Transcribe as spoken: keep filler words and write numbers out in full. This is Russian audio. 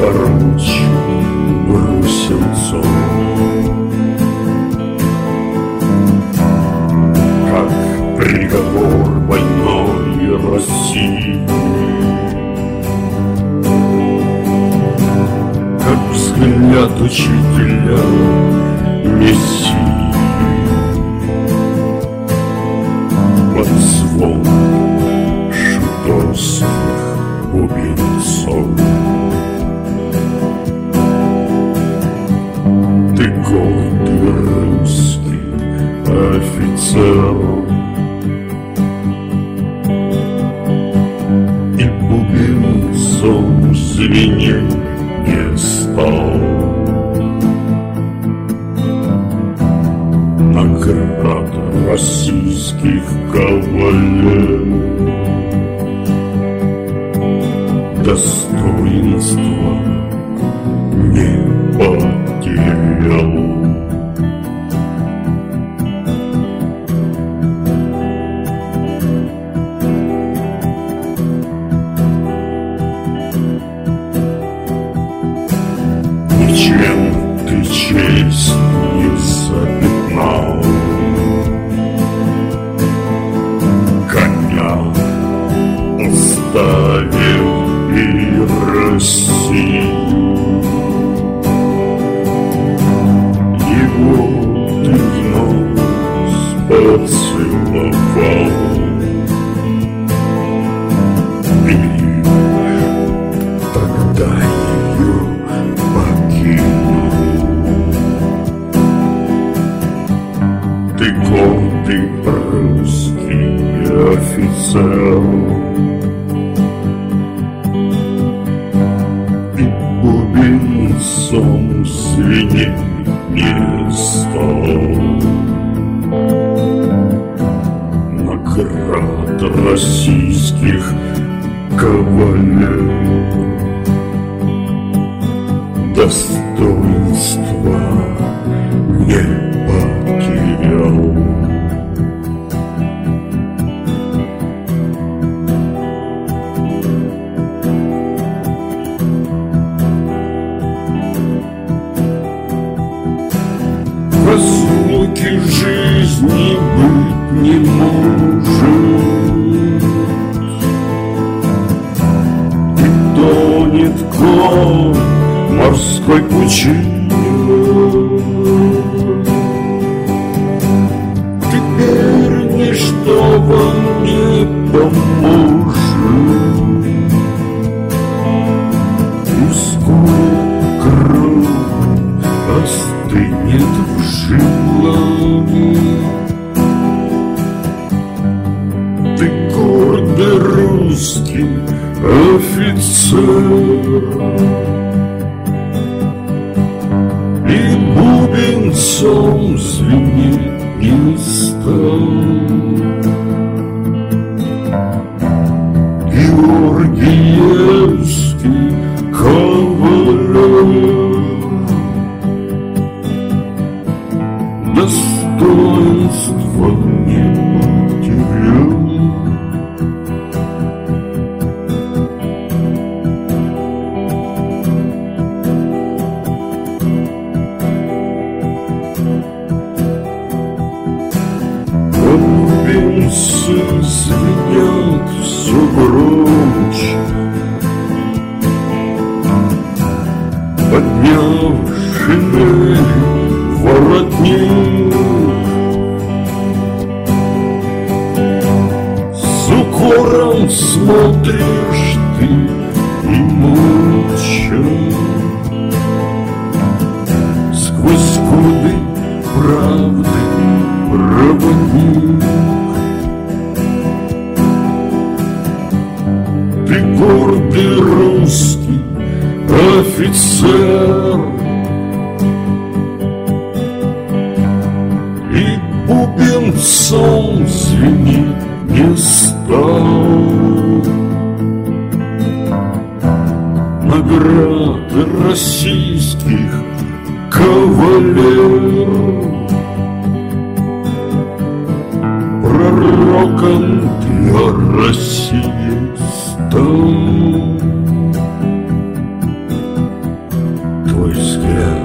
поручик брусенцов. Как приговор больной России, как взгляд учителя Мессии под звон шутовских бубенцов. Ты гордый русский офицер, и бубенцом звенеть не стал. Награда российских кавалеров, достоинства не потерял. Ничем ты честь не запятнал, коня оставил и Россию. Его ты в нос поцеловал, и тогда ее покинул. Ты гордый русский офицер, бубенцом звенеть не стал. Наград российских кавалеров, достоинства не потерял. Разлуки жизни быть не может, и тонет конь морской пучине. Теперь ничто вам не поможет, и скоро кровь остынет в жилах. Ты гордый русский офицер, и бубенцом звенеть не стал. Георгиевский кавалер, достоинства не потерял. Бубенцы звенят все громче, подняв шинель воротник. С укором смотришь ты и молча, сквозь годы правды проводник. Ты гордый русский офицер, и бубенцом звенеть не стал. Награды российских кавалеров, пророком для России стал. твой взгляд